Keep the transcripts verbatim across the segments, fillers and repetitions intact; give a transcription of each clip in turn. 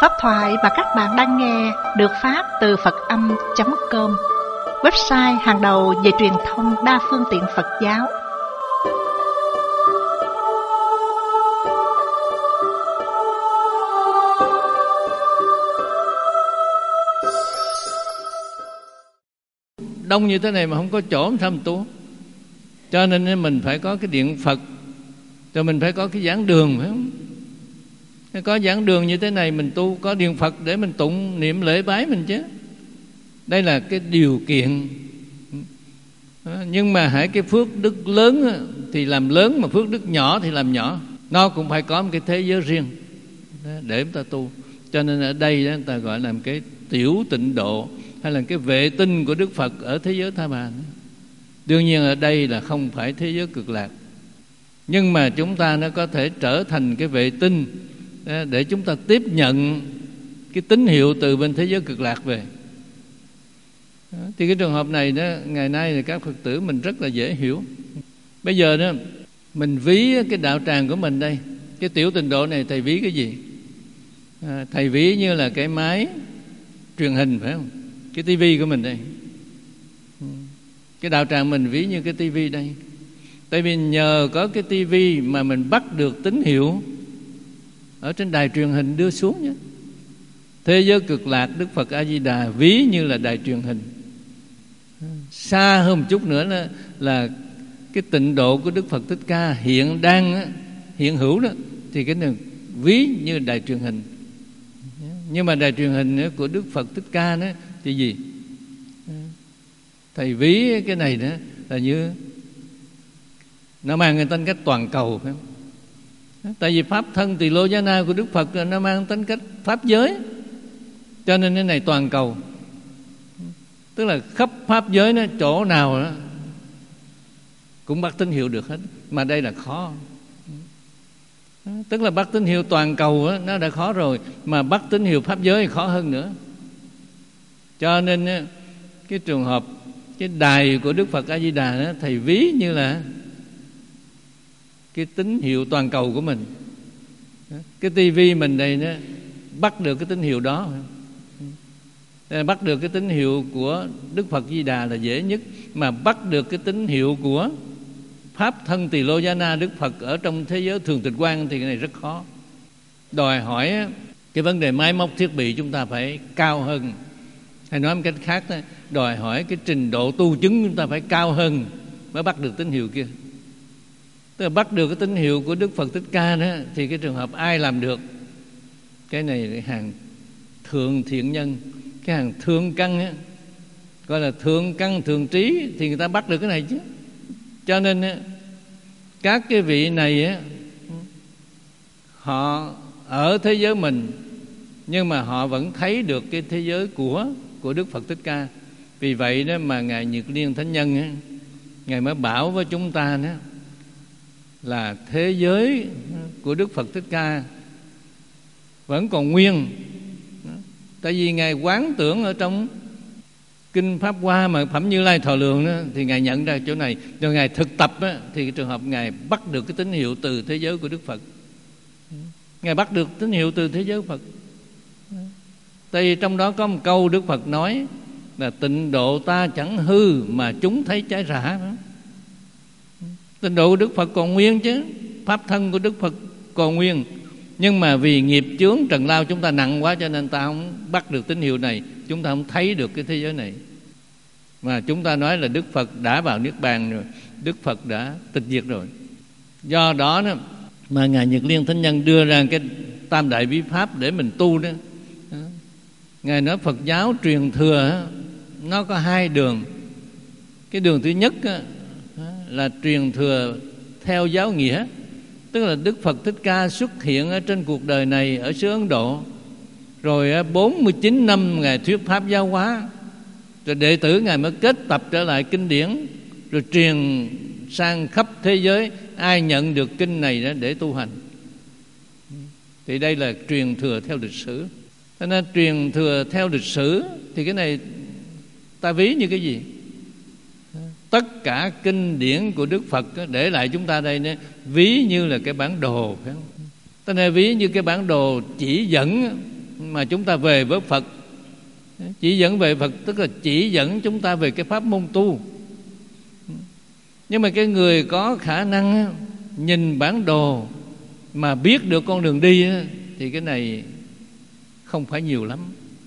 Pháp thoại mà các bạn đang nghe được phát từ Phật Âm chấm com, website hàng đầu về truyền thông đa phương tiện Phật giáo. Đông như thế này mà không có chỗ làm sao mình tu. Cho nên mình phải có cái điện Phật, rồi mình phải có cái giảng đường, phải không? Có giảng đường như thế này mình tu, có điện Phật để mình tụng niệm lễ bái mình chứ. Đây là cái điều kiện. Nhưng mà hãy cái phước đức lớn thì làm lớn, mà phước đức nhỏ thì làm nhỏ. Nó cũng phải có một cái thế giới riêng để chúng ta tu. Cho nên ở đây người ta gọi là một cái tiểu tịnh độ, hay là cái vệ tinh của Đức Phật ở thế giới Tha Bà. Đương nhiên ở đây là không phải thế giới Cực Lạc, nhưng mà chúng ta nó có thể trở thành cái vệ tinh để chúng ta tiếp nhận cái tín hiệu từ bên thế giới Cực Lạc về. Thì cái trường hợp này đó, ngày nay thì các Phật tử mình rất là dễ hiểu. Bây giờ đó mình ví cái đạo tràng của mình đây, cái tiểu tịnh độ này thầy ví cái gì? À, thầy ví như là cái máy truyền hình, phải không? Cái tivi của mình đây. Cái đạo tràng mình ví như cái tivi đây. Tại vì nhờ có cái tivi mà mình bắt được tín hiệu ở trên đài truyền hình đưa xuống nhé. Thế giới Cực Lạc Đức Phật A Di Đà ví như là đài truyền hình. Xa hơn một chút nữa là, là cái tịnh độ của Đức Phật Thích Ca hiện đang hiện hữu đó, thì cái này ví như đài truyền hình. Nhưng mà đài truyền hình của Đức Phật Thích Ca đó thì gì? Thầy ví cái này đó là như nó mang cái tính cách toàn cầu, phải không? Tại vì pháp thân Tỳ Lô Giá Na của Đức Phật nó mang tính cách pháp giới, cho nên cái này toàn cầu. Tức là khắp pháp giới nó chỗ nào đó cũng bắt tín hiệu được hết. Mà đây là khó. Tức là bắt tín hiệu toàn cầu đó, nó đã khó rồi, mà bắt tín hiệu pháp giới thì khó hơn nữa. Cho nên cái trường hợp cái đài của Đức Phật A Di Đà đó, thầy ví như là cái tín hiệu toàn cầu của mình. Cái tivi mình đây đó, bắt được cái tín hiệu đó. Bắt được cái tín hiệu của Đức Phật Di Đà là dễ nhất, mà bắt được cái tín hiệu của pháp thân Tỳ Lô Giá Na Đức Phật ở trong thế giới thường tịch quang thì cái này rất khó. Đòi hỏi cái vấn đề máy móc thiết bị chúng ta phải cao hơn. Hay nói một cách khác, đòi hỏi cái trình độ tu chứng chúng ta phải cao hơn mới bắt được tín hiệu kia. Tức là bắt được cái tín hiệu của Đức Phật Thích Ca đó, thì cái trường hợp ai làm được? Cái này là hàng thượng thiện nhân, cái hàng thượng căn á, gọi là thượng căn thượng trí, thì người ta bắt được cái này chứ. Cho nên á, các cái vị này á, họ ở thế giới mình, nhưng mà họ vẫn thấy được cái thế giới của của Đức Phật Thích Ca. Vì vậy đó mà Ngài Nhật Liên Thánh Nhân á, Ngài mới bảo với chúng ta đó là thế giới của Đức Phật Thích Ca vẫn còn nguyên. Tại vì Ngài quán tưởng ở trong Kinh Pháp Hoa mà Phẩm Như Lai Thọ Lượng đó, thì Ngài nhận ra chỗ này. Rồi Ngài thực tập đó, thì cái trường hợp Ngài bắt được cái tín hiệu từ thế giới của Đức Phật. Ngài bắt được tín hiệu từ thế giới Phật. Tại vì trong đó có một câu Đức Phật nói là tịnh độ ta chẳng hư mà chúng thấy trái rã. Tịnh độ của Đức Phật còn nguyên chứ, pháp thân của Đức Phật còn nguyên. Nhưng mà vì nghiệp chướng trần lao chúng ta nặng quá, cho nên ta không bắt được tín hiệu này, chúng ta không thấy được cái thế giới này. Mà chúng ta nói là Đức Phật đã vào Niết Bàn rồi, Đức Phật đã tịch diệt rồi. Do đó, đó mà Ngài Nhật Liên Thánh Nhân đưa ra cái tam đại bí pháp để mình tu đó. Ngài nói Phật giáo truyền thừa nó có hai đường. Cái đường thứ nhất là truyền thừa theo giáo nghĩa, tức là Đức Phật Thích Ca xuất hiện ở trên cuộc đời này ở xứ Ấn Độ, rồi bốn mươi chín năm Ngài thuyết pháp giáo hóa, rồi đệ tử Ngài mới kết tập trở lại kinh điển, rồi truyền sang khắp thế giới, ai nhận được kinh này đó để tu hành. Thì đây là truyền thừa theo lịch sử. Cho nên truyền thừa theo lịch sử thì cái này ta ví như cái gì? Tất cả kinh điển của Đức Phật để lại chúng ta đây nữa, ví như là cái bản đồ, phải không? Ta này ví như cái bản đồ chỉ dẫn mà chúng ta về với Phật. Chỉ dẫn về Phật tức là chỉ dẫn chúng ta về cái pháp môn tu. Nhưng mà cái người có khả năng nhìn bản đồ mà biết được con đường đi thì cái này không phải nhiều lắm.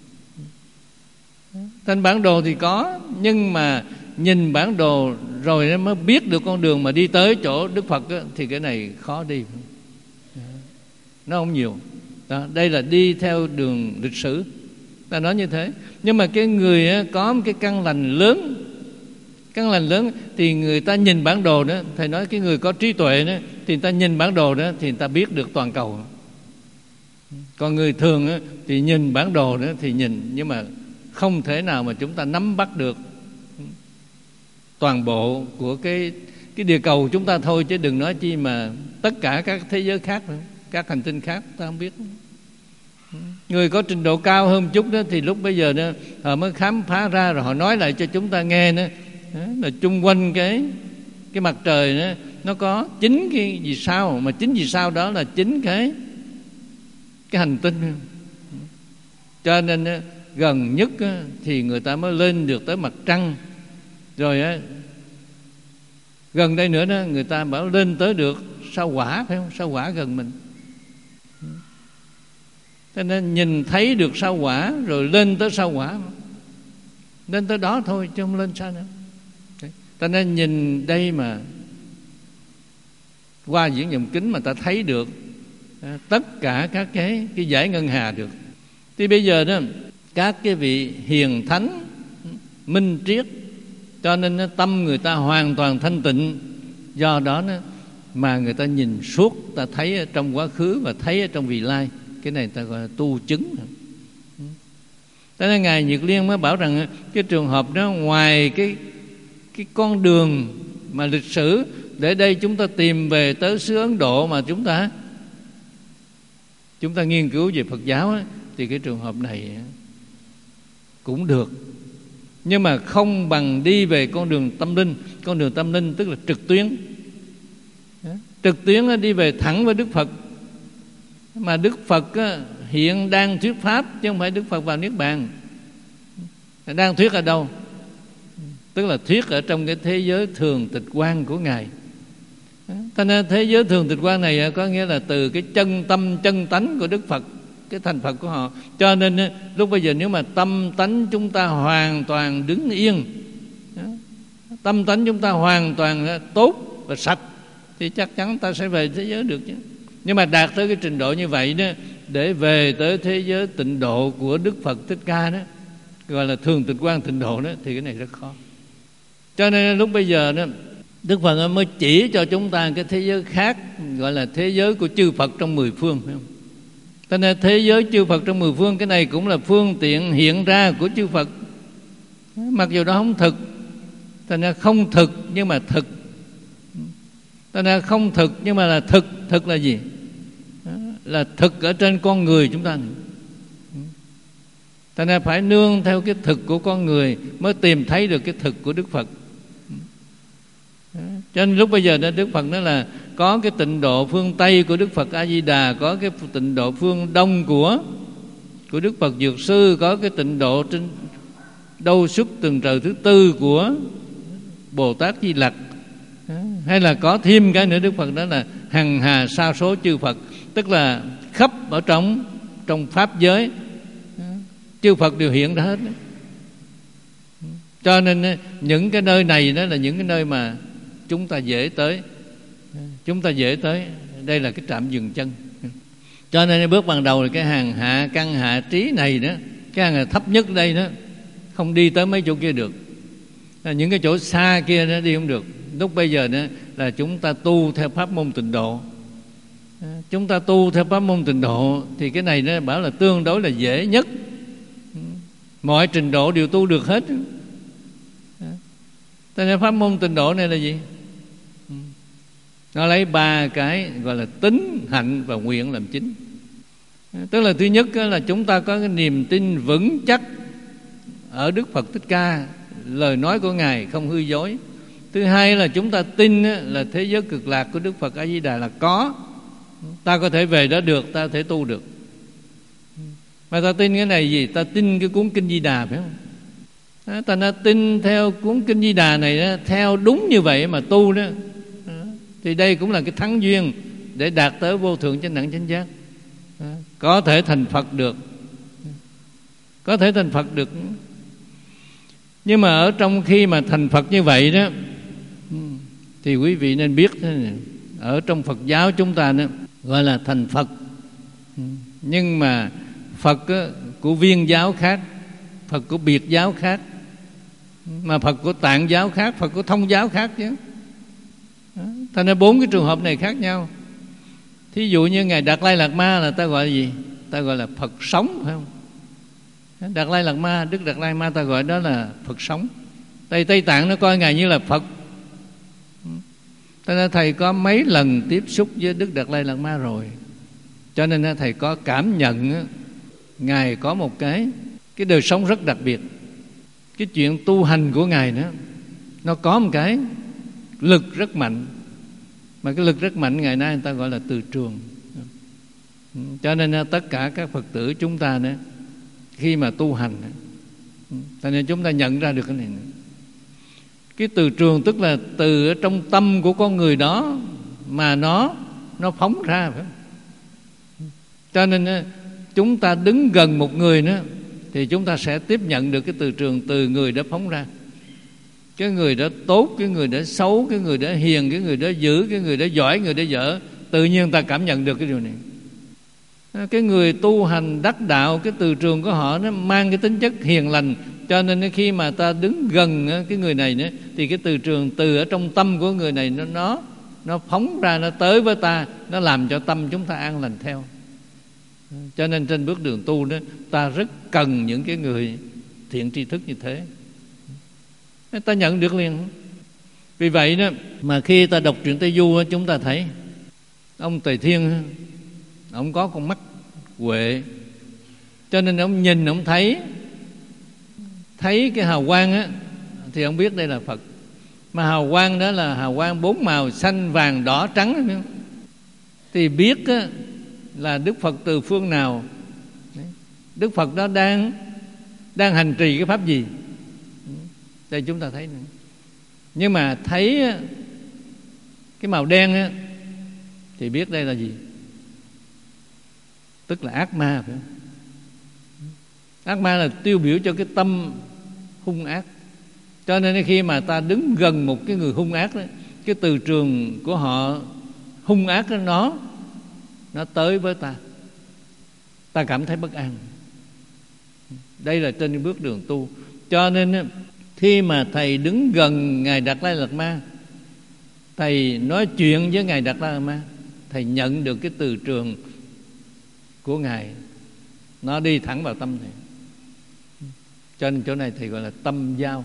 Trên bản đồ thì có, nhưng mà nhìn bản đồ rồi nó mới biết được con đường mà đi tới chỗ Đức Phật đó, thì cái này khó đi, nó không nhiều đó. Đây là đi theo đường lịch sử, ta nói như thế. Nhưng mà cái người có một cái căn lành lớn, căn lành lớn thì người ta nhìn bản đồ đó, thầy nói cái người có trí tuệ đó thì người ta nhìn bản đồ đó thì người ta biết được toàn cầu. Còn người thường đó, thì nhìn bản đồ đó thì nhìn, nhưng mà không thể nào mà chúng ta nắm bắt được toàn bộ của cái cái địa cầu chúng ta thôi, chứ đừng nói chi mà tất cả các thế giới khác nữa, các hành tinh khác ta không biết. Người có trình độ cao hơn chút đó thì lúc bây giờ đó, họ mới khám phá ra, rồi họ nói lại cho chúng ta nghe nữa, là chung quanh cái cái mặt trời đó, nó có chín cái vì sao, mà chín vì sao đó là chín cái cái hành tinh. Cho nên gần nhất thì người ta mới lên được tới mặt trăng. Rồi gần đây nữa đó, người ta bảo lên tới được sao Hỏa, phải không? Sao Hỏa gần mình. Cho nên nhìn thấy được sao Hỏa rồi lên tới sao Hỏa, lên tới đó thôi chứ không lên sao nữa. Cho nên nhìn đây mà qua viễn vọng kính mà ta thấy được tất cả các cái cái dải ngân hà được. Thì bây giờ đó các cái vị hiền thánh minh triết, cho nên nó, tâm người ta hoàn toàn thanh tịnh. Do đó nó, mà người ta nhìn suốt, ta thấy ở trong quá khứ và thấy ở trong vị lai. Cái này ta gọi là tu chứng. Cho nên Ngài Nhiệt Liên mới bảo rằng cái trường hợp đó, ngoài cái cái con đường mà lịch sử để đây chúng ta tìm về tới xứ Ấn Độ mà chúng ta chúng ta nghiên cứu về Phật giáo á, thì cái trường hợp này cũng được, nhưng mà không bằng đi về con đường tâm linh. Con đường tâm linh tức là trực tuyến. Trực tuyến đi về thẳng với Đức Phật. Mà Đức Phật hiện đang thuyết pháp, chứ không phải Đức Phật vào Niết Bàn. Đang thuyết ở đâu? Tức là thuyết ở trong cái thế giới thường tịch quan của Ngài. Cho nên thế giới thường tịch quan này có nghĩa là từ cái chân tâm chân tánh của Đức Phật, cái thành Phật của họ. Cho nên lúc bây giờ nếu mà tâm tánh chúng ta hoàn toàn đứng yên, tâm tánh chúng ta hoàn toàn tốt và sạch, thì chắc chắn ta sẽ về thế giới được chứ. Nhưng mà đạt tới cái trình độ như vậy đó, để về tới thế giới tịnh độ của Đức Phật Thích Ca đó, gọi là thường tịch quan tịnh độ đó, thì cái này rất khó. Cho nên lúc bây giờ đó, Đức Phật mới chỉ cho chúng ta cái thế giới khác, gọi là thế giới của chư Phật trong mười phương, phải không? Cho nên thế giới chư Phật trong mười phương, cái này cũng là phương tiện hiện ra của chư Phật. Mặc dù đó không thực, cho nên không thực nhưng mà thực. Cho nên không thực nhưng mà là thực. Thực là gì? Là thực ở trên con người chúng ta. Cho nên phải nương theo cái thực của con người mới tìm thấy được cái thực của Đức Phật. Cho nên lúc bây giờ Đức Phật nói là có cái tịnh độ phương Tây của Đức Phật A Di Đà, có cái tịnh độ phương Đông của của Đức Phật Dược Sư, có cái tịnh độ trên đâu xuất từng trời thứ tư của Bồ Tát Di Lặc, hay là có thêm cái nữa Đức Phật đó là hằng hà sa số chư Phật, tức là khắp ở trong trong pháp giới chư Phật đều hiện ra hết. Cho nên những cái nơi này đó là những cái nơi mà chúng ta dễ tới, chúng ta dễ tới. Đây là cái trạm dừng chân. Cho nên bước ban đầu là cái hàng hạ căn hạ trí này đó, cái hàng hạ thấp nhất đây đó, không đi tới mấy chỗ kia được. Những cái chỗ xa kia nó đi không được. Lúc bây giờ đó là chúng ta tu theo pháp môn tịnh độ. Chúng ta tu theo pháp môn tịnh độ thì cái này nó bảo là tương đối là dễ nhất. Mọi trình độ đều tu được hết. Cho nên pháp môn tịnh độ này là gì? Nó lấy ba cái gọi là tín, hạnh và nguyện làm chính. Tức là thứ nhất là chúng ta có cái niềm tin vững chắc ở Đức Phật Thích Ca, lời nói của Ngài không hư dối. Thứ hai là chúng ta tin là thế giới cực lạc của Đức Phật A Di Đà là có, ta có thể về đó được, ta có thể tu được. Mà ta tin cái này gì? Ta tin cái cuốn Kinh Di Đà, phải không? Đó, ta đã tin theo cuốn Kinh Di Đà này đó, theo đúng như vậy mà tu đó, đó. Thì đây cũng là cái thắng duyên để đạt tới vô thượng chánh đẳng chánh giác. Đó. Có thể thành Phật được, có thể thành Phật được. Nhưng mà ở trong khi mà thành Phật như vậy đó, thì quý vị nên biết thế này, ở trong Phật giáo chúng ta đó, gọi là thành Phật. Nhưng mà Phật á, của Viên giáo khác, Phật của Biệt giáo khác, mà Phật của Tạng giáo khác, Phật của Thông giáo khác chứ. Thành ra bốn cái trường hợp này khác nhau. Thí dụ như Ngài Đạt Lai Lạt Ma là ta gọi là gì? Ta gọi là Phật sống, phải không? Đạt Lai Lạt Ma, Đức Đạt Lai Ma ta gọi đó là Phật sống. Tây Tây Tạng nó coi Ngài như là Phật. Cho nên thầy có mấy lần tiếp xúc với Đức Đạt Lai Lạt Ma rồi, cho nên thầy có cảm nhận Ngài có một cái cái đời sống rất đặc biệt. Cái chuyện tu hành của Ngài nữa, nó có một cái lực rất mạnh. Mà cái lực rất mạnh ngày nay người ta gọi là từ trường. Cho nên tất cả các Phật tử chúng ta nữa, khi mà tu hành, cho nên chúng ta nhận ra được cái này nữa. Cái từ trường tức là từ ở trong tâm của con người đó mà nó nó phóng ra, phải không? Cho nên chúng ta đứng gần một người nữa thì chúng ta sẽ tiếp nhận được cái từ trường từ người đó phóng ra. Cái người đó tốt, cái người đó xấu, cái người đó hiền, cái người đó dữ, cái người đó giỏi, người đó dở, tự nhiên ta cảm nhận được cái điều này. Cái người tu hành đắc đạo, cái từ trường của họ nó mang cái tính chất hiền lành, cho nên khi mà ta đứng gần cái người này nữa, thì cái từ trường từ ở trong tâm của người này nó nó nó phóng ra, nó tới với ta, nó làm cho tâm chúng ta an lành theo. Cho nên trên bước đường tu đó, ta rất cần những cái người thiện tri thức như thế, ta nhận được liền. Vì vậy đó mà khi ta đọc truyện Tây Du, chúng ta thấy ông Tề Thiên, ông có con mắt huệ, cho nên ông nhìn, ông thấy thấy cái hào quang á, thì ông biết đây là Phật. Mà hào quang đó là hào quang bốn màu xanh, vàng, đỏ, trắng, thì biết á, là Đức Phật từ phương nào, Đức Phật đó đang đang hành trì cái pháp gì. Đây chúng ta thấy nữa. Nhưng mà thấy cái màu đen á, thì biết đây là gì? Tức là ác ma, phải không? Ác ma là tiêu biểu cho cái tâm hung ác. Cho nên khi mà ta đứng gần một cái người hung ác đó, cái từ trường của họ hung ác đó, nó nó tới với ta, ta cảm thấy bất an. Đây là trên bước đường tu. Cho nên khi mà thầy đứng gần Ngài Đạt Lai Lạt Ma, thầy nói chuyện với Ngài Đạt Lai Lạt Ma, thầy nhận được cái từ trường của Ngài, nó đi thẳng vào tâm thầy. Cho nên chỗ này thầy gọi là tâm giao.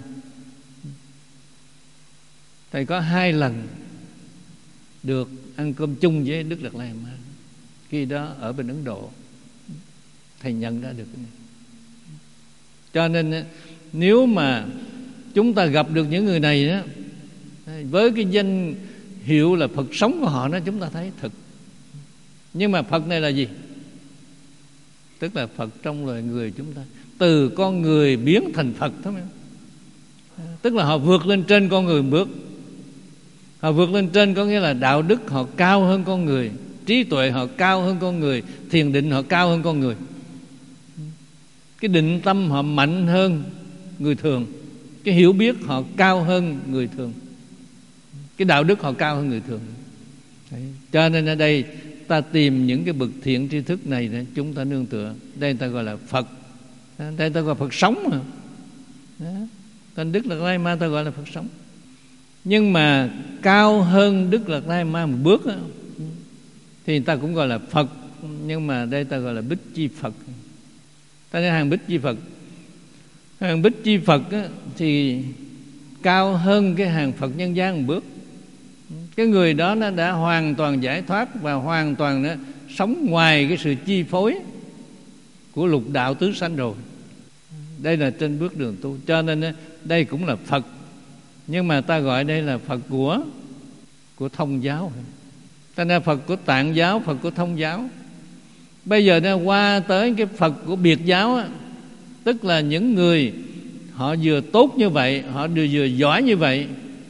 Thầy có hai lần được ăn cơm chung với Đức Đạt Lai Lạt Ma, khi đó ở bên Ấn Độ. Thầy nhận ra được cái này. Cho nên nếu mà chúng ta gặp được những người này đó, với cái danh hiệu là Phật sống của họ đó, chúng ta thấy thực. Nhưng mà Phật này là gì? Tức là Phật trong loài người chúng ta, từ con người biến thành Phật đó. Tức là họ vượt lên trên con người một bước. Họ vượt lên trên có nghĩa là đạo đức họ cao hơn con người, trí tuệ họ cao hơn con người, thiền định họ cao hơn con người, cái định tâm họ mạnh hơn người thường, cái hiểu biết họ cao hơn người thường, cái đạo đức họ cao hơn người thường. Đấy. Cho nên ở đây ta tìm những cái bậc thiện tri thức này để chúng ta nương tựa. Đây ta gọi là Phật. Đây ta gọi Phật sống mà. Tên Đức Đạt Lai Ma ta gọi là Phật sống. Nhưng mà cao hơn Đức Đạt Lai Ma một bước đó, thì ta cũng gọi là Phật. Nhưng mà đây ta gọi là Bích Chi Phật. Ta nói hàng Bích Chi Phật. Hàng Bích Chi Phật á, thì cao hơn cái hàng Phật nhân gian một bước. Cái người đó nó đã hoàn toàn giải thoát và hoàn toàn nó sống ngoài cái sự chi phối của lục đạo tứ sanh rồi. Đây là trên bước đường tu. Cho nên đây cũng là Phật, nhưng mà ta gọi đây là Phật của của Thông giáo. Ta nói Phật của Tạng giáo, Phật của Thông giáo. Bây giờ nó qua tới cái Phật của biệt giáo á, tức là những người họ vừa tốt như vậy, họ vừa vừa giỏi như vậy,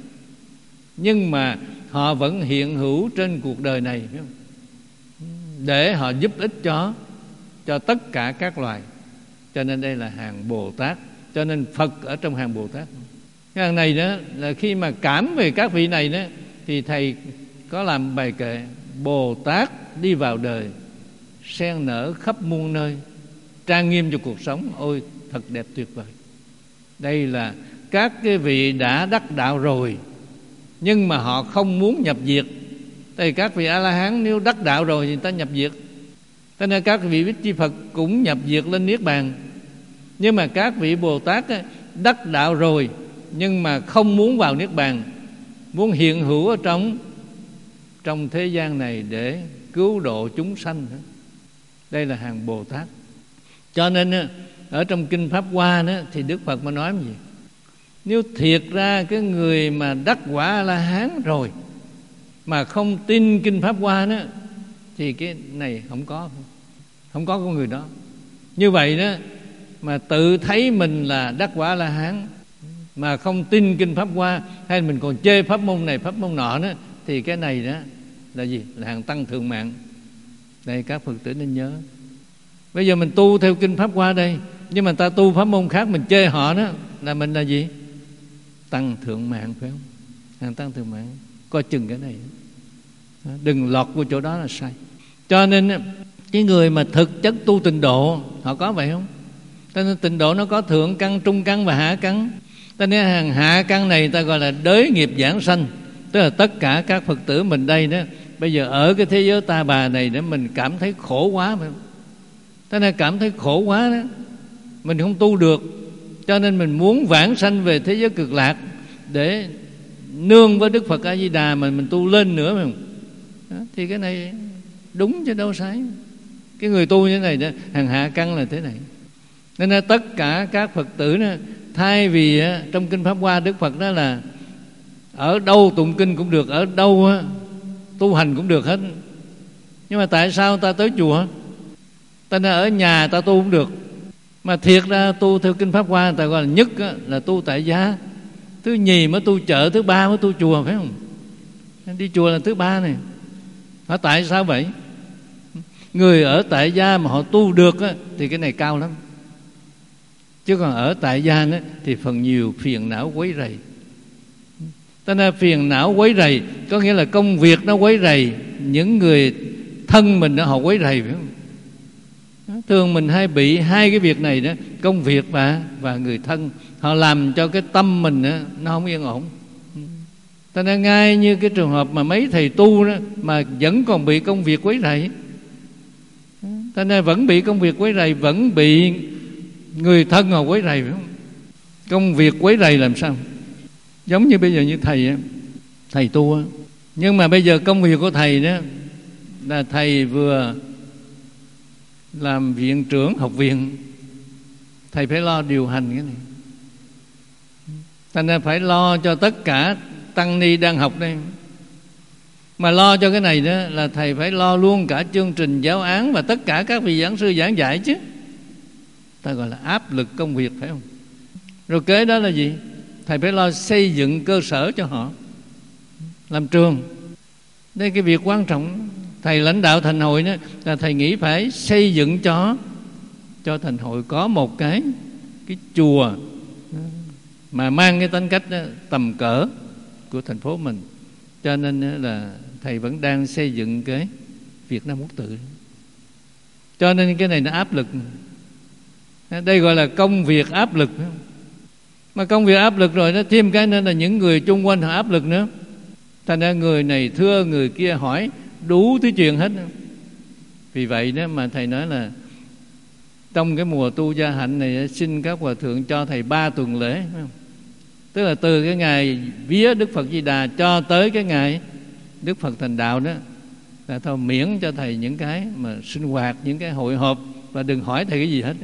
nhưng mà họ vẫn hiện hữu trên cuộc đời này, phải không? Để họ giúp ích cho cho tất cả các loài. Cho nên đây là hàng Bồ Tát. Cho nên Phật ở trong hàng Bồ Tát. Cái hàng này đó là khi mà cảm về các vị này đó, thì thầy có làm bài kệ Bồ Tát đi vào đời, sen nở khắp muôn nơi, trang nghiêm cho cuộc sống. Ôi thật đẹp tuyệt vời. Đây là các cái vị đã đắc đạo rồi, nhưng mà họ không muốn nhập diệt. Tại các vị A-la-hán nếu đắc đạo rồi thì người ta nhập diệt. Cho nên các vị Bích Chi Phật cũng nhập diệt lên Niết Bàn. Nhưng mà các vị Bồ Tát á, đắc đạo rồi nhưng mà không muốn vào Niết Bàn, muốn hiện hữu ở trong trong thế gian này để cứu độ chúng sanh. Đây là hàng Bồ Tát. Cho nên á, ở trong Kinh Pháp Hoa đó, thì Đức Phật mà nói gì? Nếu thiệt ra cái người mà đắc quả A-la-hán rồi mà không tin Kinh Pháp Hoa đó, thì cái này không có, không có con người đó. Như vậy đó, mà tự thấy mình là đắc quả A-la-hán mà không tin Kinh Pháp Hoa, hay mình còn chê pháp môn này pháp môn nọ đó, thì cái này đó là gì? Là hàng tăng thượng mạng. Đây các Phật tử nên nhớ. Bây giờ mình tu theo Kinh Pháp Hoa đây, nhưng mà ta tu pháp môn khác mình chê họ đó, là mình là gì? Tăng thượng mạng, phải không? Hàng tăng thượng mạng. Coi chừng cái này, đừng lọt vô chỗ đó là sai. Cho nên cái người mà thực chất tu tịnh độ, họ có vậy không? Cho nên tịnh độ nó có thượng căn, trung căn và hạ căn. Cho nên hàng hạ căn này ta gọi là đới nghiệp giảng sanh. Tức là tất cả các Phật tử mình đây đó, bây giờ ở cái thế giới ta bà này để mình cảm thấy khổ quá, phải không? Cho nên cảm thấy khổ quá đó, mình không tu được. Cho nên mình muốn vãng sanh về thế giới cực lạc để nương với Đức Phật A-di-đà mà mình tu lên nữa, phải không? Đó, thì cái này đúng chứ đâu sai. Cái người tu như thế này đó, hàng hạ căn là thế này. Nên là tất cả các Phật tử đó, thay vì trong Kinh Pháp Hoa Đức Phật đó là ở đâu tụng kinh cũng được, ở đâu tu hành cũng được hết. Nhưng mà tại sao ta tới chùa? Ta nên ở nhà ta tu cũng được. Mà thiệt ra tu theo Kinh Pháp Hoa, ta gọi là nhất là tu tại gia, thứ nhì mới tu chợ, thứ ba mới tu chùa, phải không? Đi chùa là thứ ba này. Hỏi tại sao vậy? Người ở tại gia mà họ tu được thì cái này cao lắm. Chứ còn ở tại gia đó, thì phần nhiều phiền não quấy rầy. Cho nên phiền não quấy rầy có nghĩa là công việc nó quấy rầy, những người thân mình đó họ quấy rầy, phải không? Thường mình hay bị hai cái việc này đó, công việc và và người thân, họ làm cho cái tâm mình đó, nó không yên ổn. Cho nên ngay như cái trường hợp mà mấy thầy tu đó mà vẫn còn bị công việc quấy rầy, cho nên vẫn bị công việc quấy rầy, vẫn bị người thân họ quấy rầy, phải không? Công việc quấy rầy làm sao? Giống như bây giờ như thầy thầy tu, nhưng mà bây giờ công việc của thầy đó là thầy vừa làm viện trưởng học viện, thầy phải lo điều hành cái này, thành ra phải lo cho tất cả tăng ni đang học đây. Mà lo cho cái này đó là thầy phải lo luôn cả chương trình giáo án và tất cả các vị giảng sư giảng dạy chứ. Ta gọi là áp lực công việc, phải không? Rồi kế đó là gì? Thầy phải lo xây dựng cơ sở cho họ, làm trường. Đây cái việc quan trọng. Thầy lãnh đạo thành hội đó là thầy nghĩ phải xây dựng cho cho thành hội có một cái cái chùa mà mang cái tính cách đó, tầm cỡ của thành phố mình. Cho nên là thầy vẫn đang xây dựng cái Việt Nam Quốc Tự. Cho nên cái này nó áp lực. Đây gọi là công việc áp lực. Mà công việc áp lực rồi nó thêm cái nữa là những người chung quanh họ áp lực nữa. Thành ra người này thưa người kia hỏi, đủ thứ chuyện hết. Vì vậy đó mà thầy nói là trong cái mùa tu gia hạnh này xin các hòa thượng cho thầy ba tuần lễ, phải không? Tức là từ cái ngày vía Đức Phật Di Đà cho tới cái ngày Đức Phật thành đạo đó, là thôi miễn cho thầy những cái mà sinh hoạt, những cái hội họp, và đừng hỏi thầy cái gì hết.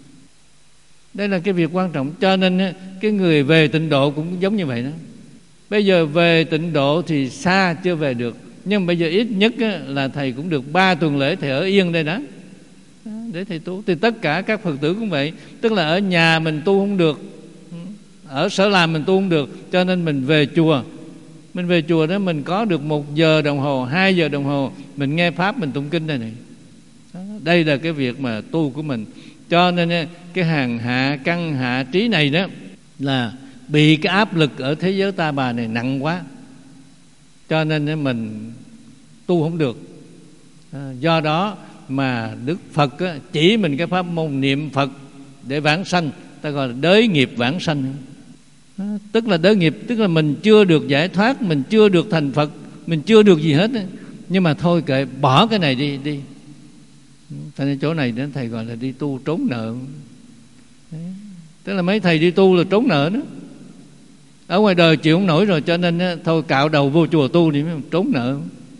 Đây là cái việc quan trọng. Cho nên cái người về tịnh độ cũng giống như vậy đó. Bây giờ về tịnh độ thì xa chưa về được, nhưng bây giờ ít nhất là thầy cũng được ba tuần lễ thầy ở yên đây đó. để thầy tu. Thì tất cả các Phật tử cũng vậy. Tức là ở nhà mình tu không được, ở sở làm mình tu không được, cho nên mình về chùa. Mình về chùa đó mình có được một giờ đồng hồ, hai giờ đồng hồ, mình nghe Pháp, mình tụng kinh đây này. Đây là cái việc mà tu của mình. Cho nên cái hàng hạ căn hạ trí này đó là bị cái áp lực ở thế giới ta bà này nặng quá, cho nên mình tu không được. Do đó mà Đức Phật chỉ mình cái pháp môn niệm Phật để vãng sanh, ta gọi là đới nghiệp vãng sanh. Tức là đới nghiệp, tức là mình chưa được giải thoát, mình chưa được thành Phật, mình chưa được gì hết, nhưng mà thôi kệ, bỏ cái này đi đi. Thành ra chỗ này đến thầy gọi là đi tu trốn nợ. Đấy. Tức là mấy thầy đi tu là trốn nợ đó. Ở ngoài đời chịu không nổi rồi, cho nên thôi cạo đầu vô chùa tu đi, trốn nợ.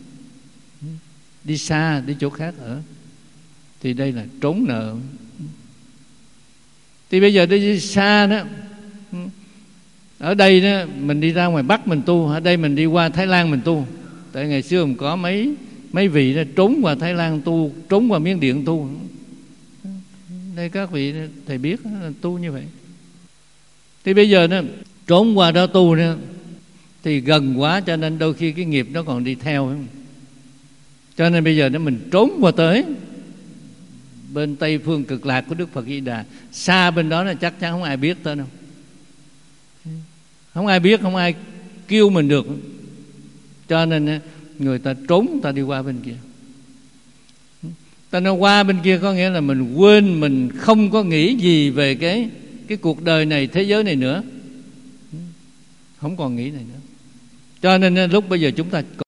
Đi xa, đi chỗ khác ở. Thì đây là trốn nợ. Thì bây giờ đi xa đó, ở đây đó mình đi ra ngoài Bắc mình tu, ở đây mình đi qua Thái Lan mình tu. Tại ngày xưa mình có mấy mấy vị đó trốn qua Thái Lan tu, trốn qua Miến Điện tu. Đây các vị thầy biết tu như vậy. Thì bây giờ đó trốn qua đó tu đó thì gần quá, cho nên đôi khi cái nghiệp nó còn đi theo. Cho nên bây giờ nó mình trốn qua tới bên Tây phương cực lạc của Đức Phật Di Đà. Xa bên đó là chắc chắn không ai biết tới đâu, không ai biết, không ai kêu mình được. Cho nên người ta trốn, ta đi qua bên kia. Ta nói qua bên kia có nghĩa là mình quên, mình không có nghĩ gì về cái cái cuộc đời này, thế giới này nữa, không còn nghĩ này nữa. Cho nên lúc bây giờ chúng ta